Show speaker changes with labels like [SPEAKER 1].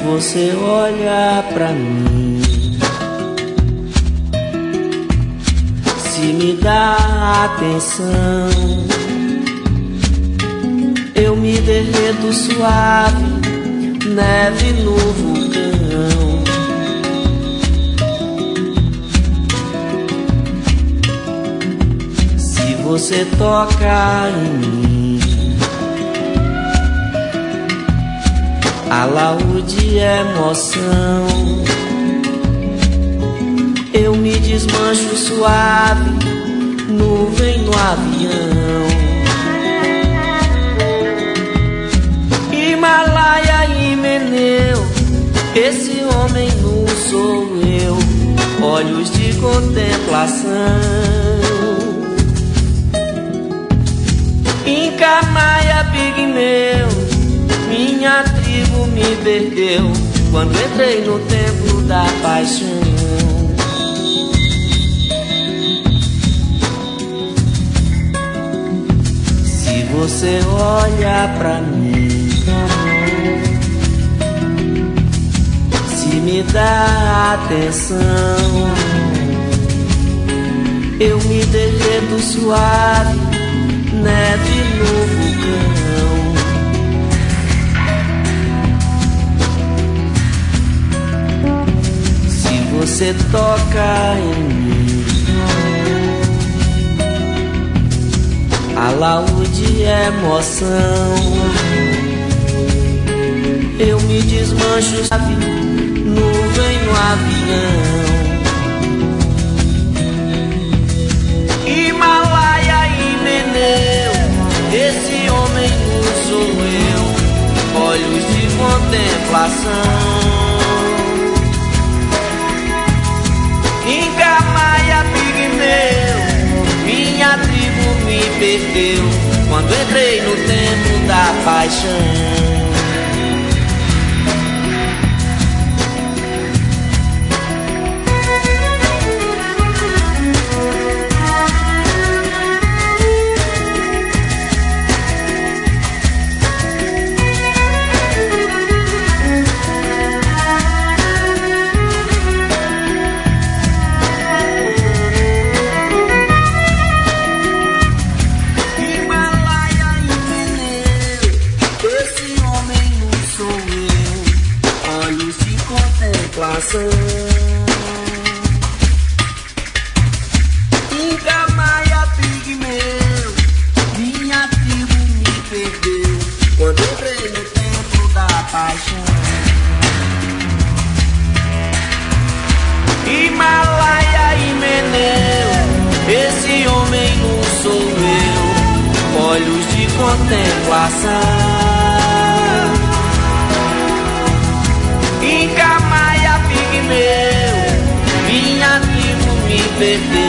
[SPEAKER 1] você olha pra mim, se me dá atenção, eu me derreto suave, neve no vulcão. Se você toca em mim, alaúde emoção, eu me desmancho suave, nuvem no avião. Himalaia e Meneu, esse homem não sou eu, olhos de contemplação. Inca, Maia, Pigmeu, minha tribo me perdeu quando entrei no templo da paixão. Se você olha pra mim, se me dá atenção, eu me derreto suave, neve no vulcão. Se você toca em mim, alaúde emoção, eu me desmancho suave, nuvem no avião. Himalaia e Meneu, esse homem não sou eu, olhos de contemplação. Inca, Maia, Pigmeu, minha tribo me perdeu quando entrei no templo da paixão. Inca, Maia, Pigmeu, minha tribo me perdeu quando entrei no templo da paixão. Himalaia e Meneu, esse homem não sou eu, olhos de contemplação. Inca, Maia, Pigmeu, minha tribo me perdeu